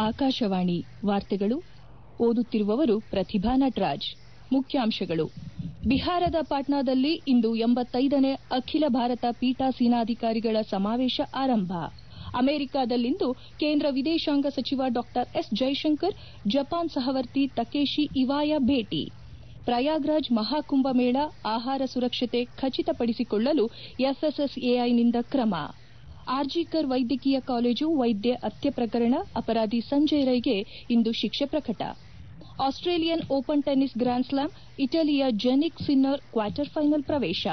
ಆಕಾಶವಾಣಿ ವಾರ್ತೆಗಳು ಓದುತ್ತಿರುವವರು ಪ್ರತಿಭಾ ನಟರಾಜ್. ಮುಖ್ಯಾಂಶಗಳು. ಬಿಹಾರದ ಪಾಟ್ನಾದಲ್ಲಿ ಇಂದು 85ನೇ ಅಖಿಲ ಭಾರತ ಪೀಠಾಸೀನಾಧಿಕಾರಿಗಳ ಸಮಾವೇಶ ಆರಂಭ. ಅಮೆರಿಕದಲ್ಲಿಂದು ಕೇಂದ್ರ ವಿದೇಶಾಂಗ ಸಚಿವ ಡಾ ಎಸ್ ಜೈಶಂಕರ್ ಜಪಾನ್ ಸಹವರ್ತಿ ತಕೇಶಿ ಇವಾಯಾ ಭೇಟಿ. ಪ್ರಯಾಗ್ರಾಜ್ ಮಹಾಕುಂಭಮೇಳ ಆಹಾರ ಸುರಕ್ಷತೆ ಖಚಿತಪಡಿಸಿಕೊಳ್ಳಲು ಎಫ್ಎಸ್ಎಸ್ಎಐನಿಂದ ಕ್ರಮ. ಆರ್ಜಿಕರ್ ವೈದ್ಯಕೀಯ ಕಾಲೇಜು ವೈದ್ಯ ಹತ್ಯೆ ಪ್ರಕರಣ ಅಪರಾಧಿ ಸಂಜಯ್ ರೈಗೆ ಇಂದು ಶಿಕ್ಷೆ ಪ್ರಕಟ. Australian Open tennis grand slam ಇಟಲಿಯ ಜೆನಿಕ್ ಸಿನ್ನರ್ ಕ್ವಾರ್ಟರ್ ಫೈನಲ್ ಪ್ರವೇಶ.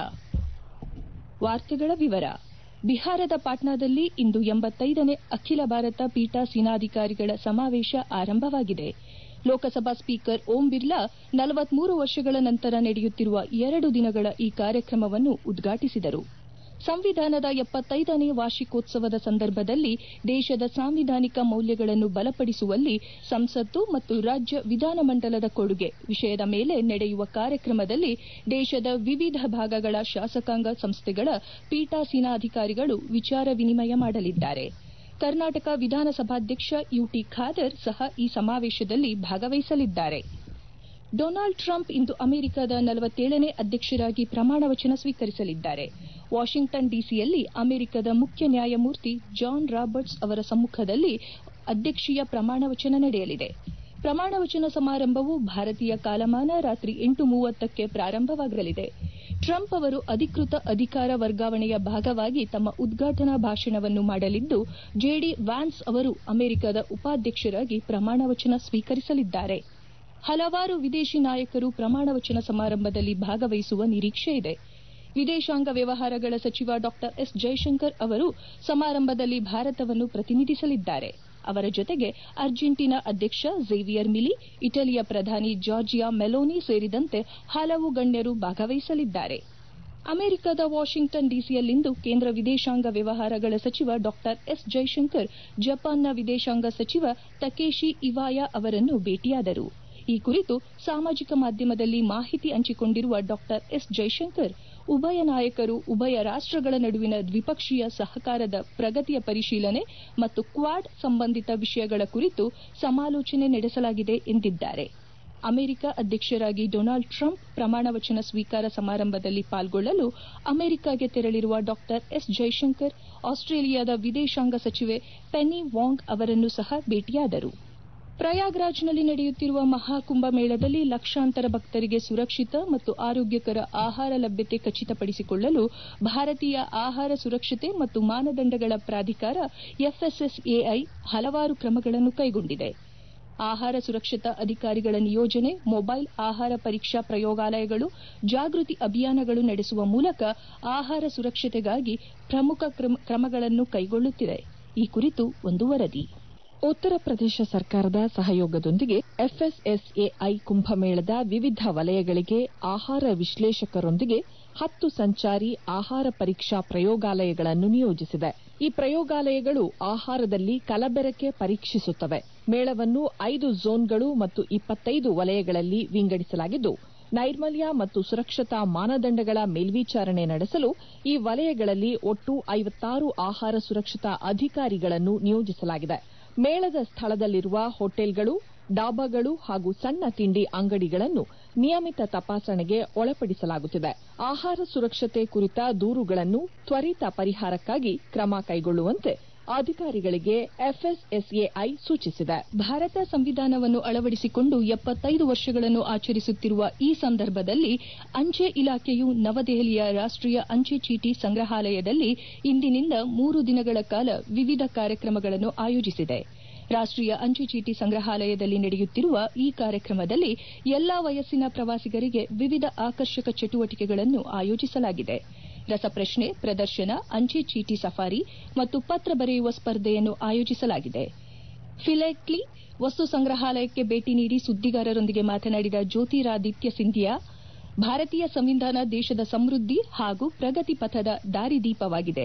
ಬಿಹಾರದ ಪಾಟ್ನಾದಲ್ಲಿ ಇಂದು 85ನೇ ಅಖಿಲ ಭಾರತ ಪೀಠಾಸೀನಾಧಿಕಾರಿಗಳ ಸಮಾವೇಶ ಆರಂಭವಾಗಿದೆ. ಲೋಕಸಭಾ ಸ್ಪೀಕರ್ ಓಂ ಬಿರ್ಲಾ 43 ವರ್ಷಗಳ ನಂತರ ನಡೆಯುತ್ತಿರುವ 2 ದಿನಗಳ ಈ ಕಾರ್ಯಕ್ರಮವನ್ನು ಉದ್ಘಾಟಿಸಿದರು. ಸಂವಿಧಾನದ 75ನೇ ವಾರ್ಷಿಕೋತ್ಸವದ ಸಂದರ್ಭದಲ್ಲಿ ದೇಶದ ಸಾಂವಿಧಾನಿಕ ಮೌಲ್ಯಗಳನ್ನು ಬಲಪಡಿಸುವಲ್ಲಿ ಸಂಸತ್ತು ಮತ್ತು ರಾಜ್ಯ ವಿಧಾನಮಂಡಲದ ಕೊಡುಗೆ ವಿಷಯದ ಮೇಲೆ ನಡೆಯುವ ಕಾರ್ಯಕ್ರಮದಲ್ಲಿ ದೇಶದ ವಿವಿಧ ಭಾಗಗಳ ಶಾಸಕಾಂಗ ಸಂಸ್ಥೆಗಳ ಪೀಠಾಸೀನಾಧಿಕಾರಿಗಳು ವಿಚಾರ ವಿನಿಮಯ ಮಾಡಲಿದ್ದಾರೆ. ಕರ್ನಾಟಕ ವಿಧಾನಸಭಾಧ್ಯಕ್ಷ ಯುಟಿ ಖಾದರ್ ಸಹ ಈ ಸಮಾವೇಶದಲ್ಲಿ ಭಾಗವಹಿಸಲಿದ್ದಾರೆ. ಡೊನಾಲ್ಡ್ ಟ್ರಂಪ್ ಇಂದು ಅಮೆರಿಕದ 47ನೇ ಅಧ್ಯಕ್ಷರಾಗಿ ಪ್ರಮಾಣ ವಚನ ಸ್ವೀಕರಿಸಲಿದ್ದಾರೆ. ವಾಷಿಂಗ್ಟನ್ ಡಿಸಿಯಲ್ಲಿ ಅಮೆರಿಕದ ಮುಖ್ಯ ನ್ಯಾಯಮೂರ್ತಿ ಜಾನ್ ರಾಬರ್ಟ್ಸ್ ಅವರ ಸಮ್ಮುಖದಲ್ಲಿ ಅಧ್ಯಕ್ಷೀಯ ಪ್ರಮಾಣ ವಚನ ನಡೆಯಲಿದೆ. ಪ್ರಮಾಣ ವಚನ ಸಮಾರಂಭವು ಭಾರತೀಯ ಕಾಲಮಾನ ರಾತ್ರಿ 8:30ಕ್ಕೆ ಪ್ರಾರಂಭವಾಗಲಿದೆ. ಟ್ರಂಪ್ ಅವರು ಅಧಿಕೃತ ಅಧಿಕಾರ ವರ್ಗಾವಣೆಯ ಭಾಗವಾಗಿ ತಮ್ಮ ಉದ್ಘಾಟನಾ ಭಾಷಣವನ್ನು ಮಾಡಲಿದ್ದು, ಜೆಡಿ ವ್ಯಾನ್ಸ್ ಅವರು ಅಮೆರಿಕದ ಉಪಾಧ್ಯಕ್ಷರಾಗಿ ಪ್ರಮಾಣ ವಚನ ಸ್ವೀಕರಿಸಲಿದ್ದಾರೆ. ಹಲವಾರು ವಿದೇಶಿ ನಾಯಕರು ಪ್ರಮಾಣ ವಚನ ಸಮಾರಂಭದಲ್ಲಿ ಭಾಗವಹಿಸುವ ನಿರೀಕ್ಷೆ ಇದೆ. ವಿದೇಶಾಂಗ ವ್ಯವಹಾರಗಳ ಸಚಿವ ಡಾ ಎಸ್ ಜೈಶಂಕರ್ ಅವರು ಸಮಾರಂಭದಲ್ಲಿ ಭಾರತವನ್ನು ಪ್ರತಿನಿಧಿಸಲಿದ್ದಾರೆ. ಅವರ ಜೊತೆಗೆ ಅರ್ಜೆಂಟೀನಾ ಅಧ್ಯಕ್ಷ ಝೇವಿಯರ್ ಮಿಲಿ, ಇಟಲಿಯ ಪ್ರಧಾನಿ ಜಾರ್ಜಿಯಾ ಮೆಲೋನಿ ಸೇರಿದಂತೆ ಹಲವು ಗಣ್ಯರು ಭಾಗವಹಿಸಲಿದ್ದಾರೆ. ಅಮೆರಿಕದ ವಾಷಿಂಗ್ಟನ್ ಡಿಸಿಯಲ್ಲಿಂದು ಕೇಂದ್ರ ವಿದೇಶಾಂಗ ವ್ಯವಹಾರಗಳ ಸಚಿವ ಡಾ ಎಸ್ ಜೈಶಂಕರ್ ಜಪಾನ್ನ ವಿದೇಶಾಂಗ ಸಚಿವ ತಕೇಶಿ ಇವಾಯಾ ಅವರನ್ನು ಭೇಟಿಯಾದರು. ಈ ಕುರಿತು ಸಾಮಾಜಿಕ ಮಾಧ್ಯಮದಲ್ಲಿ ಮಾಹಿತಿ ಹಂಚಿಕೊಂಡಿರುವ ಡಾ ಎಸ್ ಜೈಶಂಕರ್, ಉಭಯ ನಾಯಕರು ಉಭಯ ರಾಷ್ಟಗಳ ನಡುವಿನ ದ್ವಿಪಕ್ಷೀಯ ಸಹಕಾರದ ಪ್ರಗತಿಯ ಪರಿಶೀಲನೆ ಮತ್ತು ಕ್ವಾಡ್ ಸಂಬಂಧಿತ ವಿಷಯಗಳ ಕುರಿತು ಸಮಾಲೋಚನೆ ನಡೆಸಲಾಗಿದೆ ಎಂದಿದ್ದಾರೆ. ಅಮೆರಿಕ ಅಧ್ಯಕ್ಷರಾಗಿ ಡೊನಾಲ್ಡ್ ಟ್ರಂಪ್ ಪ್ರಮಾಣ ವಚನ ಸ್ವೀಕಾರ ಸಮಾರಂಭದಲ್ಲಿ ಪಾಲ್ಗೊಳ್ಳಲು ಅಮೆರಿಕಗೆ ತೆರಳಿರುವ ಡಾ ಎಸ್ ಜೈಶಂಕರ್ ಆಸ್ಟ್ರೇಲಿಯಾದ ವಿದೇಶಾಂಗ ಸಚಿವೆ ಪೆನ್ನಿ ವಾಂಗ್ ಅವರನ್ನು ಸಹ ಭೇಟಿಯಾದರು. ಪ್ರಯಾಗ್ರಾಜ್ನಲ್ಲಿ ನಡೆಯುತ್ತಿರುವ ಮಹಾಕುಂಭಮೇಳದಲ್ಲಿ ಲಕ್ಷಾಂತರ ಭಕ್ತರಿಗೆ ಸುರಕ್ಷಿತ ಮತ್ತು ಆರೋಗ್ಯಕರ ಆಹಾರ ಲಭ್ಯತೆ ಖಚಿತಪಡಿಸಿಕೊಳ್ಳಲು ಭಾರತೀಯ ಆಹಾರ ಸುರಕ್ಷತೆ ಮತ್ತು ಮಾನದಂಡಗಳ ಪ್ರಾಧಿಕಾರ ಎಫ್ಎಸ್ಎಸ್ಎಐ ಹಲವಾರು ಕ್ರಮಗಳನ್ನು ಕೈಗೊಂಡಿದೆ. ಆಹಾರ ಸುರಕ್ಷತಾ ಅಧಿಕಾರಿಗಳ ನಿಯೋಜನೆ, ಮೊಬೈಲ್ ಆಹಾರ ಪರೀಕ್ಷಾ ಪ್ರಯೋಗಾಲಯಗಳು, ಜಾಗೃತಿ ಅಭಿಯಾನಗಳು ನಡೆಸುವ ಮೂಲಕ ಆಹಾರ ಸುರಕ್ಷತೆಗಾಗಿ ಪ್ರಮುಖ ಕ್ರಮಗಳನ್ನು ಕೈಗೊಳ್ಳುತ್ತಿದೆ. ಈ ಕುರಿತು ಒಂದು ವರದಿ. ಉತ್ತರ ಪ್ರದೇಶ ಸರ್ಕಾರದ ಸಹಯೋಗದೊಂದಿಗೆ ಎಫ್ಎಸ್ಎಸ್ಎಐ ಕುಂಭಮೇಳದ ವಿವಿಧ ವಲಯಗಳಿಗೆ ಆಹಾರ ವಿಶ್ಲೇಷಕರೊಂದಿಗೆ 10 ಸಂಚಾರಿ ಆಹಾರ ಪರೀಕ್ಷಾ ಪ್ರಯೋಗಾಲಯಗಳನ್ನು ನಿಯೋಜಿಸಿದೆ. ಈ ಪ್ರಯೋಗಾಲಯಗಳು ಆಹಾರದಲ್ಲಿ ಕಲಬೆರಕೆ ಪರೀಕ್ಷಿಸುತ್ತವೆ. ಮೇಳವನ್ನು 5 ಝೋನ್ಗಳು ಮತ್ತು 25 ವಲಯಗಳಲ್ಲಿ ವಿಂಗಡಿಸಲಾಗಿದ್ದು, ನೈರ್ಮಲ್ಯ ಮತ್ತು ಸುರಕ್ಷತಾ ಮಾನದಂಡಗಳ ಮೇಲ್ವಿಚಾರಣೆ ನಡೆಸಲು ಈ ವಲಯಗಳಲ್ಲಿ ಒಟ್ಟು 56 ಆಹಾರ ಸುರಕ್ಷತಾ ಅಧಿಕಾರಿಗಳನ್ನು ನಿಯೋಜಿಸಲಾಗಿದೆ. ಮೇಳದ ಸ್ಥಳದಲ್ಲಿರುವ ಹೋಟೆಲ್ಗಳು, ಡಾಬಾಗಳು ಹಾಗೂ ಸಣ್ಣ ತಿಂಡಿ ಅಂಗಡಿಗಳನ್ನು ನಿಯಮಿತ ತಪಾಸಣೆಗೆ ಒಳಪಡಿಸಲಾಗುತ್ತಿದೆ. ಆಹಾರ ಸುರಕ್ಷತೆ ಕುರಿತ ದೂರುಗಳನ್ನು ತ್ವರಿತ ಪರಿಹಾರಕ್ಕಾಗಿ ಕ್ರಮ ಕೈಗೊಳ್ಳುವಂತೆ ಅಧಿಕಾರಿಗಳಿಗೆ ಎಫ್ಎಸ್ಎಸ್ಎಐ ಸೂಚಿಸಿದೆ. ಭಾರತ ಸಂವಿಧಾನವನ್ನು ಅಳವಡಿಸಿಕೊಂಡು 75 ವರ್ಷಗಳನ್ನು ಆಚರಿಸುತ್ತಿರುವ ಈ ಸಂದರ್ಭದಲ್ಲಿ ಅಂಚೆ ಇಲಾಖೆಯು ನವದೆಹಲಿಯ ರಾಷ್ಟೀಯ ಅಂಚೆ ಚೀಟಿ ಸಂಗ್ರಹಾಲಯದಲ್ಲಿ ಇಂದಿನಿಂದ 3 ದಿನಗಳ ಕಾಲ ವಿವಿಧ ಕಾರ್ಯಕ್ರಮಗಳನ್ನು ಆಯೋಜಿಸಿದೆ. ರಾಷ್ಟೀಯ ಅಂಚೆ ಚೀಟಿ ಸಂಗ್ರಹಾಲಯದಲ್ಲಿ ನಡೆಯುತ್ತಿರುವ ಈ ಕಾರ್ಯಕ್ರಮದಲ್ಲಿ ಎಲ್ಲಾ ವಯಸ್ಸಿನ ಪ್ರವಾಸಿಗರಿಗೆ ವಿವಿಧ ಆಕರ್ಷಕ ಚಟುವಟಿಕೆಗಳನ್ನು ಆಯೋಜಿಸಲಾಗಿದೆ. ರಸಪ್ರಶ್ನೆ, ಪ್ರದರ್ಶನ, ಅಂಚೆ ಚೀಟಿ ಸಫಾರಿ ಮತ್ತು ಪತ್ರ ಬರೆಯುವ ಸ್ಪರ್ಧೆಯನ್ನು ಆಯೋಜಿಸಲಾಗಿದೆ. ಫಿಲೆಟ್ಲಿ ವಸ್ತು ಸಂಗ್ರಹಾಲಯಕ್ಕೆ ಭೇಟಿ ನೀಡಿ ಸುದ್ದಿಗಾರರೊಂದಿಗೆ ಮಾತನಾಡಿದ ಜ್ಯೋತಿರಾದಿತ್ಯ ಸಿಂಧಿಯಾ, ಭಾರತೀಯ ಸಂವಿಧಾನ ದೇಶದ ಸಮೃದ್ಧಿ ಹಾಗೂ ಪ್ರಗತಿ ಪಥದ ದಾರಿದೀಪವಾಗಿದೆ.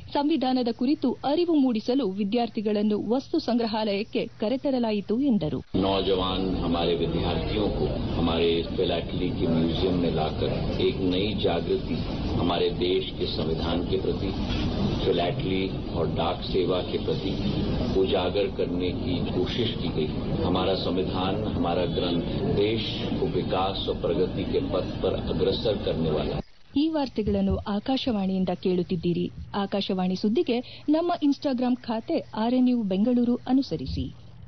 ಸಂವಿಧಾನದ ಕುರಿತು ಅರಿವು ಮೂಡಿಸಲು ವಿದ್ಯಾರ್ಥಿಗಳನ್ನು ವಸ್ತು ಸಂಗ್ರಹಾಲಯಕ್ಕೆ ಕರೆತರಲಾಯಿತು ಎಂದರು. नौजवान हमारे विद्यार्थियों को हमारे फिलैटली के म्यूजियम में लाकर एक नई जागृति हमारे देश के संविधान के प्रति, फिलैटली और डाक सेवा के प्रति उजागर करने की कोशिश की गई। हमारा संविधान, हमारा ग्रंथ देश को विकास और प्रगति के पथ पर अग्रसर करने वाला। ಈ ವಾರ್ತೆಗಳನ್ನು ಆಕಾಶವಾಣಿಯಿಂದ ಕೇಳುತ್ತಿದ್ದೀರಿ. ಆಕಾಶವಾಣಿ ಸುದ್ದಿಗೆ ನಮ್ಮ ಇನ್ಸ್ಟಾಗ್ರಾಂ ಖಾತೆ ಆರ್ಎನ್ಯು ಬೆಂಗಳೂರು ಅನುಸರಿಸಿ.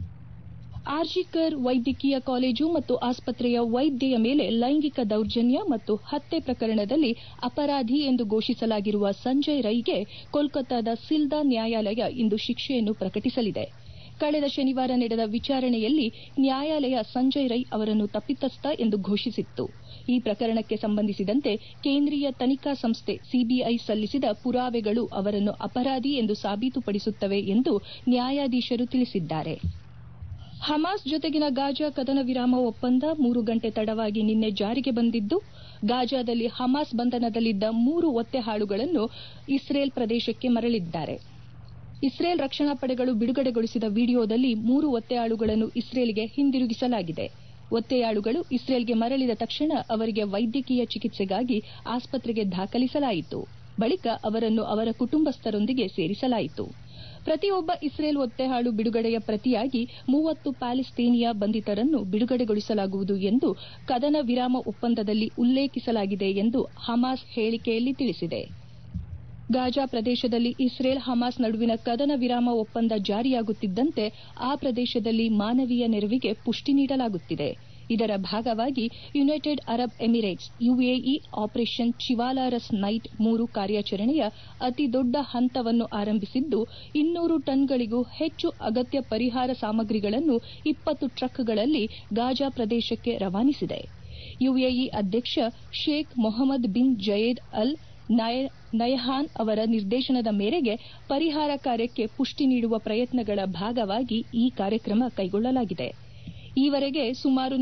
ಆರ್ಜಿಕರ್ ವೈದ್ಯಕೀಯ ಕಾಲೇಜು ಮತ್ತು ಆಸ್ಪತ್ರೆಯ ವೈದ್ಯೆಯ ಮೇಲೆ ಲೈಂಗಿಕ ದೌರ್ಜನ್ಯ ಮತ್ತು ಹತ್ಯೆ ಪ್ರಕರಣದಲ್ಲಿ ಅಪರಾಧಿ ಎಂದು ಘೋಷಿಸಲಾಗಿರುವ ಸಂಜಯ್ ರೈಗೆ ಕೋಲ್ಕತ್ತಾದ ಸಿಲ್ದಾ ನ್ಯಾಯಾಲಯ ಇಂದು ಶಿಕ್ಷೆಯನ್ನು ಪ್ರಕಟಿಸಲಿದೆ. ಕಳೆದ ಶನಿವಾರ ನಡೆದ ವಿಚಾರಣೆಯಲ್ಲಿ ನ್ಯಾಯಾಲಯ ಸಂಜಯ್ ರೈ ಅವರನ್ನು ತಪ್ಪಿತಸ್ಥ ಎಂದು ಘೋಷಿಸಿತ್ತು. ಈ ಪ್ರಕರಣಕ್ಕೆ ಸಂಬಂಧಿಸಿದಂತೆ ಕೇಂದ್ರೀಯ ತನಿಖಾ ಸಂಸ್ಥೆ ಸಿಬಿಐ ಸಲ್ಲಿಸಿದ ಪುರಾವೆಗಳು ಅವರನ್ನು ಅಪರಾಧಿ ಎಂದು ಸಾಬೀತುಪಡಿಸುತ್ತವೆ ಎಂದು ನ್ಯಾಯಾಧೀಶರು ತಿಳಿಸಿದ್ದಾರೆ. ಹಮಾಸ್ ಜೊತೆಗಿನ ಗಾಜಾ ಕದನ ವಿರಾಮ ಒಪ್ಪಂದ 3 ಗಂಟೆ ತಡವಾಗಿ ನಿನ್ನೆ ಜಾರಿಗೆ ಬಂದಿದ್ದು, ಗಾಜಾದಲ್ಲಿ ಹಮಾಸ್ ಬಂಧನದಲ್ಲಿದ್ದ 3 ಒತ್ತೆಹಾಳುಗಳನ್ನು ಇಸ್ರೇಲ್ ಪ್ರದೇಶಕ್ಕೆ ಮರಳಿದ್ದಾರೆ. ಇಸ್ರೇಲ್ ರಕ್ಷಣಾ ಪಡೆಗಳು ಬಿಡುಗಡೆಗೊಳಿಸಿದ ವಿಡಿಯೋದಲ್ಲಿ 3 ಒತ್ತೆಯಾಳುಗಳನ್ನು ಇಸ್ರೇಲ್ಗೆ ಹಿಂದಿರುಗಿಸಲಾಗಿದೆ. ಒತ್ತೆಯಾಳುಗಳು ಇಸ್ರೇಲ್ಗೆ ಮರಳಿದ ತಕ್ಷಣ ಅವರಿಗೆ ವೈದ್ಯಕೀಯ ಚಿಕಿತ್ಸೆಗಾಗಿ ಆಸ್ಪತ್ರೆಗೆ ದಾಖಲಿಸಲಾಯಿತು. ಬಳಿಕ ಅವರನ್ನು ಅವರ ಕುಟುಂಬಸ್ಥರೊಂದಿಗೆ ಸೇರಿಸಲಾಯಿತು. ಪ್ರತಿಯೊಬ್ಬ ಇಸ್ರೇಲ್ ಒತ್ತೆಹಾಳು ಬಿಡುಗಡೆಯ ಪ್ರತಿಯಾಗಿ 30 ಪ್ಯಾಲೆಸ್ತೇನಿಯಾ ಬಂಧಿತರನ್ನು ಬಿಡುಗಡೆಗೊಳಿಸಲಾಗುವುದು ಎಂದು ಕದನ ವಿರಾಮ ಒಪ್ಪಂದದಲ್ಲಿ ಉಲ್ಲೇಖಿಸಲಾಗಿದೆ ಎಂದು ಹಮಾಸ್ ಹೇಳಿಕೆಯಲ್ಲಿ ತಿಳಿಸಿದೆ. ಗಾಜಾ ಪ್ರದೇಶದಲ್ಲಿ ಇಸ್ರೇಲ್ ಹಮಾಸ್ ನಡುವಿನ ಕದನ ವಿರಾಮ ಒಪ್ಪಂದ ಜಾರಿಯಾಗುತ್ತಿದ್ದಂತೆ ಆ ಪ್ರದೇಶದಲ್ಲಿ ಮಾನವೀಯ ನೆರವಿಗೆ ಪುಷ್ಟಿ ನೀಡಲಾಗುತ್ತಿದೆ. ಇದರ ಭಾಗವಾಗಿ United Arab Emirates UAE operation Chivalrous Knight 3 ಕಾರ್ಯಾಚರಣೆಯ ಅತಿ ದೊಡ್ಡ ಹಂತವನ್ನು ಆರಂಭಿಸಿದ್ದು, 200 ಟನ್ಗಳಿಗೂ ಹೆಚ್ಚು ಅಗತ್ಯ ಪರಿಹಾರ ಸಾಮಗ್ರಿಗಳನ್ನು 20 ಟ್ರಕ್ಗಳಲ್ಲಿ ಗಾಜಾ ಪ್ರದೇಶಕ್ಕೆ ರವಾನಿಸಿದೆ. ಯುಎಇ ಅಧ್ಯಕ್ಷ ಶೇಖ್ ಮೊಹಮ್ಮದ್ ಬಿನ್ ಜಯೇದ್ ಅಲ್ ನಯಹಾನ್ ಅವರ ನಿರ್ದೇಶನದ ಮೇರೆಗೆ ಪರಿಹಾರ ಕಾರ್ಯಕ್ಕೆ ಪುಷ್ಟಿ ನೀಡುವ ಪ್ರಯತ್ನಗಳ ಭಾಗವಾಗಿ ಈ ಕಾರ್ಯಕ್ರಮ ಕೈಗೊಳ್ಳಲಾಗಿದೆ. ಈವರೆಗೆ ಸುಮಾರು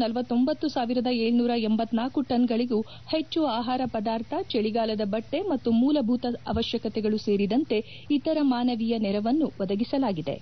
49,784 ಟನ್ಗಳಿಗೂ ಹೆಚ್ಚು ಆಹಾರ ಪದಾರ್ಥ, ಚಳಿಗಾಲದ ಬಟ್ಟೆ ಮತ್ತು ಮೂಲಭೂತ ಅವಶ್ಯಕತೆಗಳು ಸೇರಿದಂತೆ ಇತರ ಮಾನವೀಯ ನೆರವನ್ನು ಒದಗಿಸಲಾಗಿದೆ.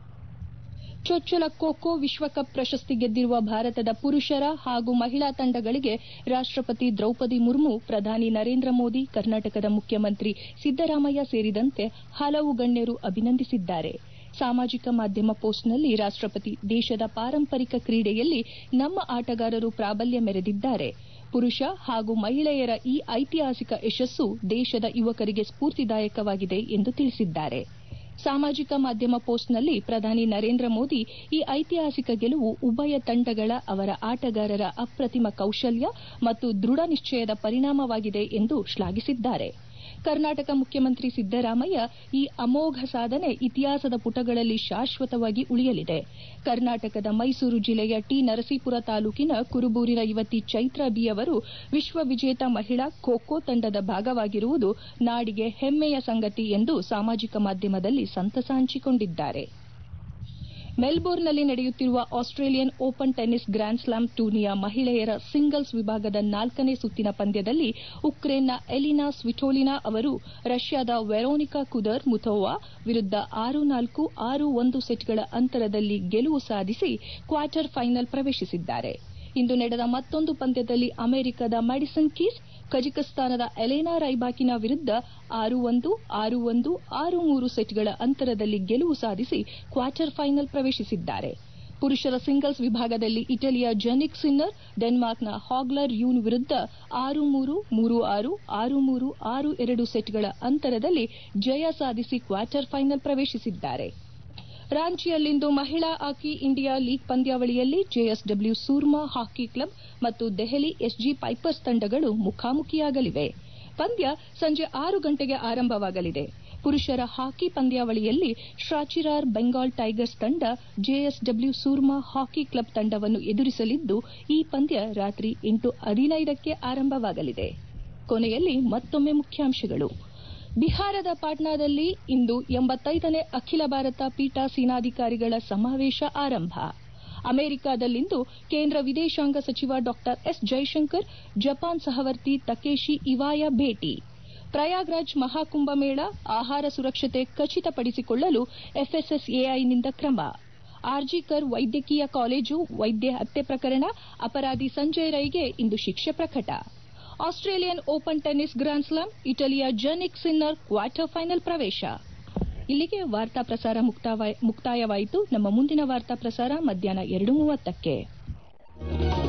ಚೊಚ್ಚಲ ಖೋ-ಖೋ ವಿಶ್ವಕಪ್ ಪ್ರಶಸ್ತಿ ಗೆದ್ದಿರುವ ಭಾರತದ ಪುರುಷರ ಹಾಗೂ ಮಹಿಳಾ ತಂಡಗಳಿಗೆ ರಾಷ್ಟಪತಿ ದ್ರೌಪದಿ ಮುರ್ಮು, ಪ್ರಧಾನಿ ನರೇಂದ್ರ ಮೋದಿ, ಕರ್ನಾಟಕದ ಮುಖ್ಯಮಂತ್ರಿ ಸಿದ್ದರಾಮಯ್ಯ ಸೇರಿದಂತೆ ಹಲವು ಗಣ್ಯರು ಅಭಿನಂದಿಸಿದ್ದಾರೆ. ಸಾಮಾಜಿಕ ಮಾಧ್ಯಮ ಪೋಸ್ಟ್ನಲ್ಲಿ ರಾಷ್ಟಪತಿ, ದೇಶದ ಪಾರಂಪರಿಕ ಕ್ರೀಡೆಯಲ್ಲಿ ನಮ್ಮ ಆಟಗಾರರು ಪ್ರಾಬಲ್ಯ ಮೆರೆದಿದ್ದಾರೆ. ಪುರುಷ ಹಾಗೂ ಮಹಿಳೆಯರ ಈ ಐತಿಹಾಸಿಕ ಯಶಸ್ಸು ದೇಶದ ಯುವಕರಿಗೆ ಸ್ಫೂರ್ತಿದಾಯಕವಾಗಿದೆ ಎಂದು ತಿಳಿಸಿದ್ದಾರೆ. ಸಾಮಾಜಿಕ ಮಾಧ್ಯಮ ಪೋಸ್ಟ್ನಲ್ಲಿ ಪ್ರಧಾನಿ ನರೇಂದ್ರ ಮೋದಿ, ಈ ಐತಿಹಾಸಿಕ ಗೆಲುವು ಉಭಯ ತಂಡಗಳ ಅವರ ಆಟಗಾರರ ಅಪ್ರತಿಮ ಕೌಶಲ್ಯ ಮತ್ತು ದೃಢ ನಿಶ್ಚಯದ ಪರಿಣಾಮವಾಗಿದೆ ಎಂದು ಶ್ಲಾಘಿಸಿದ್ದಾರೆ. ಕರ್ನಾಟಕ ಮುಖ್ಯಮಂತ್ರಿ ಸಿದ್ದರಾಮಯ್ಯ, ಈ ಅಮೋಘ ಸಾಧನೆ ಇತಿಹಾಸದ ಪುಟಗಳಲ್ಲಿ ಶಾಶ್ವತವಾಗಿ ಉಳಿಯಲಿದೆ. ಕರ್ನಾಟಕದ ಮೈಸೂರು ಜಿಲ್ಲೆಯ ಟಿ. ನರಸೀಪುರ ತಾಲೂಕಿನ ಕುರುಬೂರಿನ ಯುವತಿ ಚೈತ್ರಾ ಬಿ ಅವರು ವಿಶ್ವವಿಜೇತ ಮಹಿಳಾ ಖೋ-ಖೋ ತಂಡದ ಭಾಗವಾಗಿರುವುದು ನಾಡಿಗೆ ಹೆಮ್ಮೆಯ ಸಂಗತಿ ಎಂದು ಸಾಮಾಜಿಕ ಮಾಧ್ಯಮದಲ್ಲಿ ಸಂತಸ ಹಂಚಿಕೊಂಡಿದ್ದಾರೆ. ಮೆಲ್ಬೋರ್ನ್ನಲ್ಲಿ ನಡೆಯುತ್ತಿರುವ Australian Open tennis grand slam ಟೂರ್ನಿಯ ಮಹಿಳೆಯರ ಸಿಂಗಲ್ಸ್ ವಿಭಾಗದ 4ನೇ ಸುತ್ತಿನ ಪಂದ್ಯದಲ್ಲಿ ಉಕ್ರೇನ್ನ ಎಲಿನಾ ಸ್ವಿಟೋಲಿನಾ ಅವರು ರಷ್ಯಾದ ವೆರೋನಿಕಾ ಕುದರ್ ಮುಥೋವಾ ವಿರುದ್ಧ 6-4, 6-1 ಸೆಟ್ಗಳ ಅಂತರದಲ್ಲಿ ಗೆಲುವು ಸಾಧಿಸಿ ಕ್ವಾರ್ಟರ್ ಫೈನಲ್ ಪ್ರವೇಶಿಸಿದ್ದಾರೆ. ಇಂದು ನಡೆದ ಮತ್ತೊಂದು ಪಂದ್ಯದಲ್ಲಿ ಅಮೆರಿಕದ ಮ್ಯಾಡಿಸನ್ ಕೀಸ್ ಕಜಕಿಸ್ತಾನದ ಎಲೆನಾ ರೈಬಾಕಿನಾ ವಿರುದ್ಧ 6-1, 6-1, 6-3 ಸೆಟ್ಗಳ ಅಂತರದಲ್ಲಿ ಗೆಲುವು ಸಾಧಿಸಿ ಕ್ವಾರ್ಟರ್ ಫೈನಲ್ ಪ್ರವೇಶಿಸಿದ್ದಾರೆ. ಪುರುಷರ ಸಿಂಗಲ್ಸ್ ವಿಭಾಗದಲ್ಲಿ ಇಟಲಿಯ ಜನಿಕ್ ಸಿನ್ನರ್ ಡೆನ್ಮಾರ್ಕ್ನ ಹಾಗ್ಲರ್ ಯೂನ್ ವಿರುದ್ಧ 6-3, 3-6, 6-3, 6-2 ಸೆಟ್ಗಳ ಅಂತರದಲ್ಲಿ ಜಯ ಸಾಧಿಸಿ ಕ್ವಾರ್ಟರ್ ಫೈನಲ್ ಪ್ರವೇಶಿಸಿದ್ದಾರೆ. ರಾಂಚಿಯಲ್ಲಿಂದು ಮಹಿಳಾ ಹಾಕಿ ಇಂಡಿಯಾ ಲೀಗ್ ಪಂದ್ಯಾವಳಿಯಲ್ಲಿ ಜೆಎಸ್ಡಬ್ಲ್ಯೂ ಸೂರ್ಮಾ ಹಾಕಿ ಕ್ಲಬ್ ಮತ್ತು ದೆಹಲಿ ಎಸ್ಜಿ ಪೈಪರ್ಸ್ ತಂಡಗಳು ಮುಖಾಮುಖಿಯಾಗಲಿವೆ. ಪಂದ್ಯ ಸಂಜೆ 6 ಗಂಟೆಗೆ ಆರಂಭವಾಗಲಿದೆ. ಪುರುಷರ ಹಾಕಿ ಪಂದ್ಯಾವಳಿಯಲ್ಲಿ ಶಾಚಿರಾರ್ ಬೆಂಗಾಲ್ ಟೈಗರ್ಸ್ ತಂಡ ಜೆಎಸ್ಡಬ್ಲ್ಯೂ ಸೂರ್ಮಾ ಹಾಕಿ ಕ್ಲಬ್ ತಂಡವನ್ನು ಎದುರಿಸಲಿದ್ದು, ಈ ಪಂದ್ಯ ರಾತ್ರಿ 8:15ಕ್ಕೆ ಆರಂಭವಾಗಲಿದೆ. ಕೊನೆಯಲ್ಲಿ ಮತ್ತೊಮ್ಮೆ ಮುಖ್ಯಾಂಶಗಳು. ಬಿಹಾರದ ಪಾಟ್ನಾದಲ್ಲಿ ಇಂದು 85ನೇ ಅಖಿಲ ಭಾರತ ಪೀಠಾಸೀನಾಧಿಕಾರಿಗಳ ಸಮಾವೇಶ ಆರಂಭ. ಅಮೆರಿಕದಲ್ಲಿಂದು ಕೇಂದ್ರ ವಿದೇಶಾಂಗ ಸಚಿವ ಡಾ ಎಸ್ ಜೈಶಂಕರ್ ಜಪಾನ್ ಸಹವರ್ತಿ ತಕೇಶಿ ಇವಾಯಾ ಭೇಟಿ. ಪ್ರಯಾಗ್ರಾಜ್ ಮಹಾಕುಂಭಮೇಳ ಆಹಾರ ಸುರಕ್ಷತೆ ಖಚಿತಪಡಿಸಿಕೊಳ್ಳಲು ಎಫ್ಎಸ್ಎಸ್ಎಐನಿಂದ ಕ್ರಮ. ಆರ್ಜಿಕರ್ ವೈದ್ಯಕೀಯ ಕಾಲೇಜು ವೈದ್ಯ ಹತ್ಯೆ ಪ್ರಕರಣ ಅಪರಾಧಿ ಸಂಜಯ್ ರೈಗೆ ಇಂದು ಶಿಕ್ಷೆ ಪ್ರಕಟ. Australian Open tennis grand slam ಇಟಲಿಯ ಜನಿಕ್ ಸಿನ್ನರ್ ಕ್ವಾರ್ಟರ್ ಫೈನಲ್ ಪ್ರವೇಶ. ಇಲ್ಲಿಗೆ ವಾರ್ತಾ ಪ್ರಸಾರ ಮುಕ್ತಾಯವಾಯಿತು. ನಮ್ಮ ಮುಂದಿನ ವಾರ್ತಾ ಪ್ರಸಾರ ಮಧ್ಯಾಹ್ನ 2:30ಕ್ಕೆ.